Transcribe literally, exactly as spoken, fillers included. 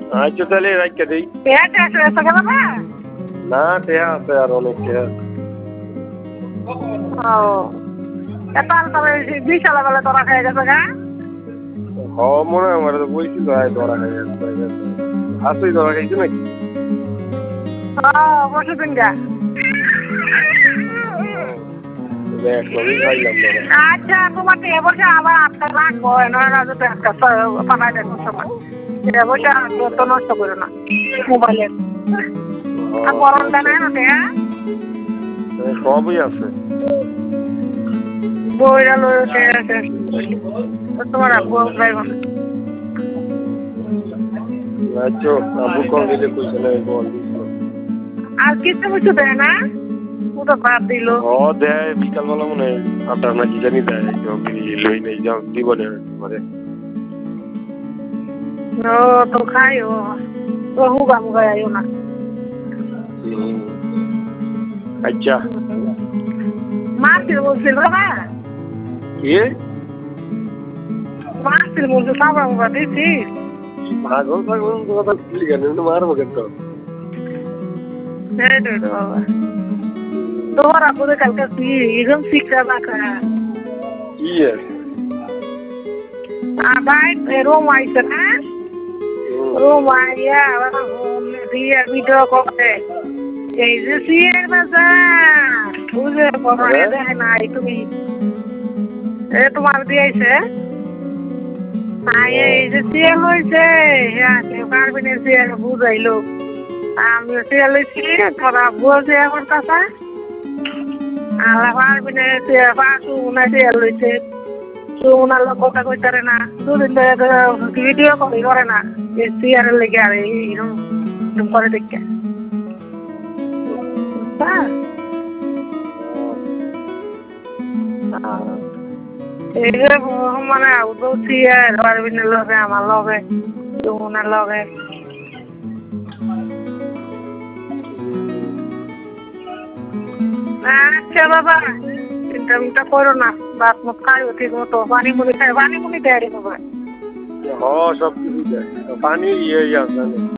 আচ্ছা তাহলে রাখতে দেই। পেঁয়াজ আছে টাকা বাবা? না টেয়া আছে আর অনেক টেয়া। ও এতাল তবে বিশাল বেলা তোরা খাই গেছে গা? হ মনে হয় আমার তো বলছিল আয় ধরা খাই গেছে। আসই ধরা খাইছো নাকি? হ্যাঁ বসে দিন গা। দেখ নবী খাইলাম ধরা। আচ্ছা তোমার তো এবছর আবার আটটা রাখবো নয় না যদি একটা পাঠাই দেবো সময় এবছর তো নষ্ট করো না মোবাইলের আর গরমটা নাই না টেয়া সবই আছে বইরা লইতে আছে তোমার আব্বু যাইব না আচ্ছা আব্বু কবে দিলে কইছে না বল আর কিছু কিছু দেয় না পুরো বাদ দিল ও দেয় বিকালবেলা মনে হয় আটার না কি জানি দেয় লই নেই যাও দিব না মানে ও তো খাইও তো হুগা মুগা আইও না আচ্ছা মাছিল বলছিল বাবা কি মাছিল বলছিল সাবা মুগা দিছিস পাগল পাগল কথা বলি কেন মারবো কেন হ্যাঁ বাবা তোমার আপুদের কালকে একদম শিক্ষা রাখা কি ভাই রোম আইছে না রোম আইয়া দিয়ে ভিডিও করে এই যে সিয়ের বাজার বুঝে পড়ে দেখে নাই তুমি এ তোমার দিয়েছে এই যে সিয়ে হয়েছে হ্যাঁ কার্বিনের সিয়ে বুঝাইলো আমি সিয়ে লইছি তোরা বুঝে আমার কাছে আলা কার্বিনে সিয়ে পাশু না সিয়ে লইছে উনার লোক কথা কইতারে না দুদিন ধরে ভিডিও করি করে না সিয়ারের লেগে আর এইরকম করে দেখে এই যে মানে সিয়ার পারবিনের লগে আমার লগে উনার লগে আচ্ছা বাবা চিন্তা মিন্তা করো না বাপ মত খাইও ঠিক মতো পানি মুনি খাই পানি মুনি দেয় রে বাবা হ সব কিছু দেয় পানি ইয়ে আছে